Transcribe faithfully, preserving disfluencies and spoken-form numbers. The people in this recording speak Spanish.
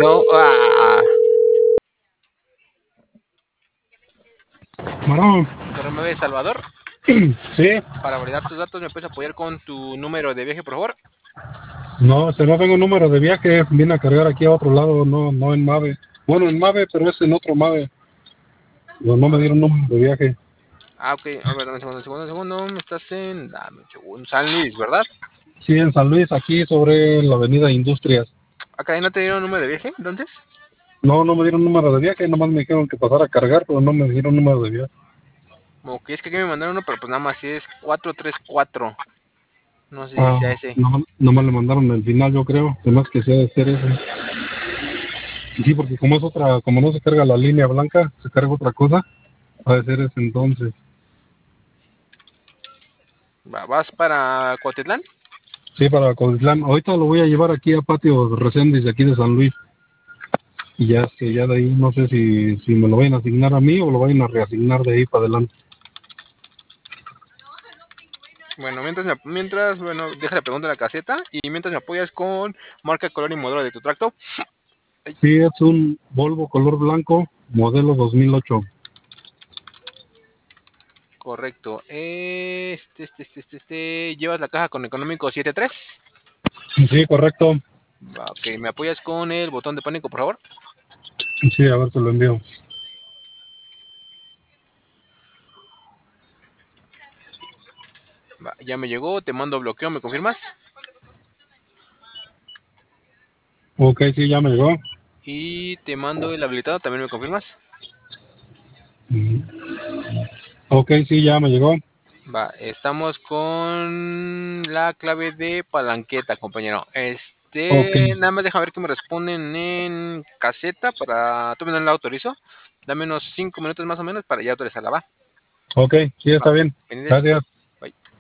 Bueno, ah, Bueno, Correme Salvador, sí, para validar tus datos, ¿me puedes apoyar con tu número de viaje, por favor? no, este no tengo número de viaje, vine a cargar aquí a otro lado, no, no en Mave. Bueno, en Mave, pero es en otro Mave. No, no A me ver. dieron número de viaje. Ah, ok, a ver, dame un segundo, un segundo, un segundo. Estás en, dame un segundo, San Luis, ¿verdad? Sí, en San Luis, aquí sobre la avenida Industrias. Acá no te dieron número de viaje, entonces. No, no me dieron número de viaje, nomás me dijeron que pasara a cargar, pero no me dieron número de viaje. Ok, es que aquí me mandaron uno, pero pues nada más si es cuatro tres cuatro. No sé si Ah, sea ese. no, nomás le mandaron el final, yo creo, además que sea de ser ese. Sí, porque como es otra, como no se carga la línea blanca, se carga otra cosa, va a ser ese entonces. Va, ¿vas para Cuautitlán? Sí, para Cotitlán. Ahorita lo voy a llevar aquí a Patio Reséndiz, de aquí de San Luis. Y ya, este, ya de ahí no sé si, si me lo vayan a asignar a mí o lo vayan a reasignar de ahí para adelante. Bueno, mientras, me- mientras, bueno, déjale preguntar en la caseta. Y mientras me apoyas con marca, color y modelo de tu tracto. Ay, Sí, es un Volvo color blanco, modelo dos mil ocho. correcto. Este, este, este, este, este. ¿Llevas la caja con económico siete tres? Sí, correcto. Va, ok, ¿me apoyas con el botón de pánico, por favor? Sí, a ver, se lo envío. Va, ya me llegó, te mando bloqueo, ¿me confirmas? Ok, sí, ya me llegó. Y te mando el habilitado, ¿también me confirmas? Mm. Ok, sí, ya me llegó. Va, estamos con la clave de palanqueta, compañero. Ok, Este, nada más deja ver que me responden en caseta para... Todavía no la autorizo. Dame unos cinco minutos más o menos para ya autorizarla, va. ok, sí, Va, está bien. pendientes. Gracias.